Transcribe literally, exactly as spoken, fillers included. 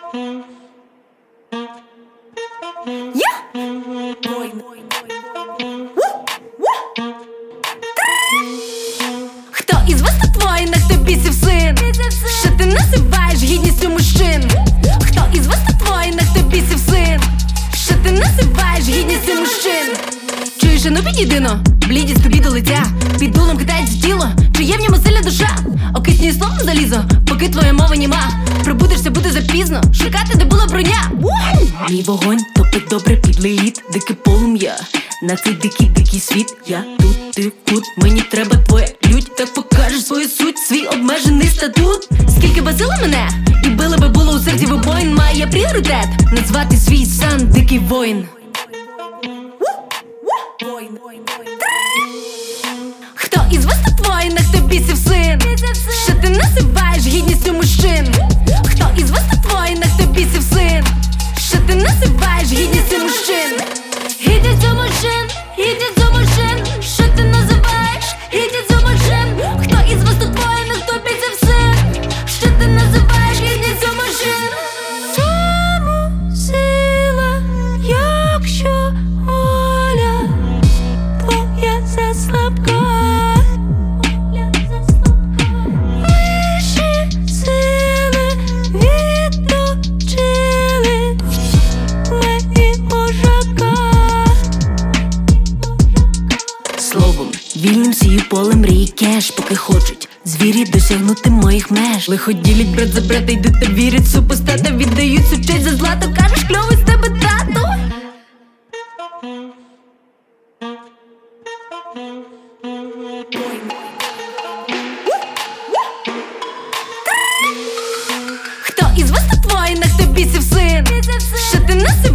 Хто із вас тут воїнах, хто бісів син? Що ти називаєш гідністю мужчин? Хто із вас тут воїнах, хто бісів син? Що ти називаєш гідністю мужчин? Чуєш, а ну підійдино, блідість тобі до лиця. Під дулом китається тіло, чи є в ньому сильна душа? Окисні словом залізо, поки твоя мова німа. Пробудешся, буде запізно, шукати, де була броня. Мій вогонь топить добре підлий лід, дике полум'я на цей дикий, дикий світ. Я тут, ти тут, мені треба твоя лють. Так покажеш свою суть, свій обмежений статут. Скільки базило мене, і били би було у серці вибоїн. Має пріоритет назвати свій сан дикий воїн. Хто із вас тут воїнах, хто бісів син? Що ти називаєш гідністю мужчин? Хто із вас тут воїнах, хто бісів син? Що ти називаєш гідністю мужчин? Гідністю мужчин, гідністю мужчин. Що ти називаєш гідністю мужчин? Хто із вас тут воїнах, хто бісів син? Що ти називаєш гідністю мужчин? Тому сила, якщо воля твоя заслабка. Словом, вільним сію поле мрії кеш, поки хочуть звірі досягнути моїх меж. Лихо ділять брат за брата, йдуть та вірять супостата. Віддають всю честь за злато, кажеш, кльовий з тебе тато. Хто із вас тут воїнах, хто бісів син? Що ти називаєш